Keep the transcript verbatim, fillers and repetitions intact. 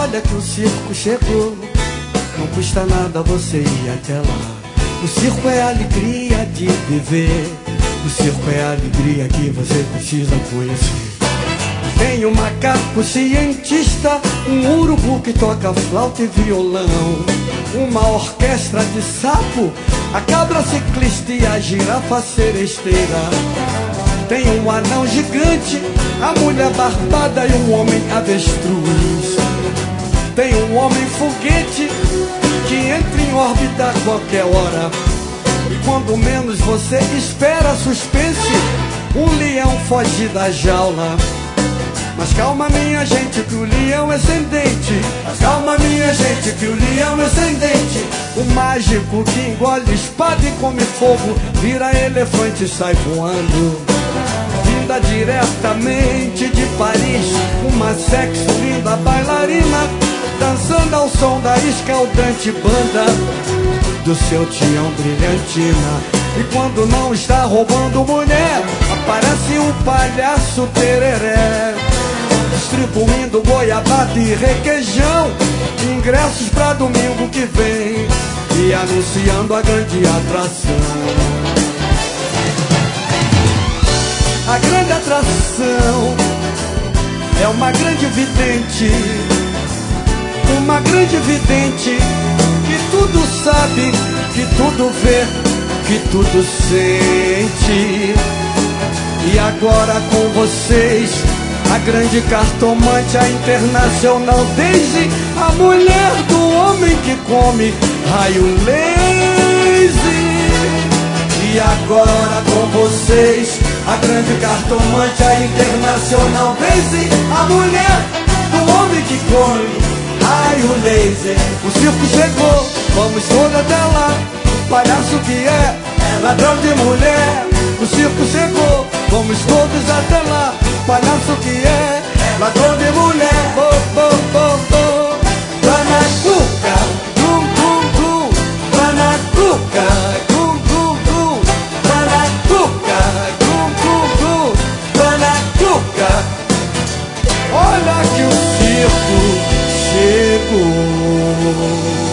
olha que o circo chegou. Não custa nada você ir até lá. O circo é a alegria de viver. O circo é a alegria que você precisa conhecer. Tem um macaco cientista, um urubu que toca flauta e violão, uma orquestra de sapo, a cabra ciclista e a girafa seresteira. Tem um anão gigante, a mulher barbada e um homem avestruz. Tem um homem foguete que entra em órbita a qualquer hora. E quando menos você espera, suspense, um leão foge da jaula. Mas calma minha gente que o leão é sem dente. Mas calma minha gente que o leão é sem dente. O mágico que engole espada e come fogo vira elefante e sai voando. Vinda diretamente de Paris, uma sexy linda bailarina, dançando ao som da escaldante banda do seu tião brilhantina. E quando não está roubando mulher, aparece um palhaço tereré, distribuindo goiabada e requeijão, ingressos pra domingo que vem e anunciando a grande atração. A grande atração é uma grande vidente, uma grande vidente que tudo sabe, que tudo vê, que tudo sente. E agora com vocês, a grande cartomante, a internacional Daisy, a mulher do homem que come raio laser. E agora com vocês, a grande cartomante, a internacional Daisy, a mulher do homem que come raio laser. O circo chegou, vamos todos até lá. O palhaço que é, é ladrão de mulher. O circo chegou, vamos todos até lá. O palhaço que é, é ladrão de mulher. Oh, oh, oh, oh. Lá na cuca, gum, gum, gum. Lá na cuca, gum, gum, gum. Lá na cuca, gum, gum, gum. Lá na cuca. Olha que o circo chegou.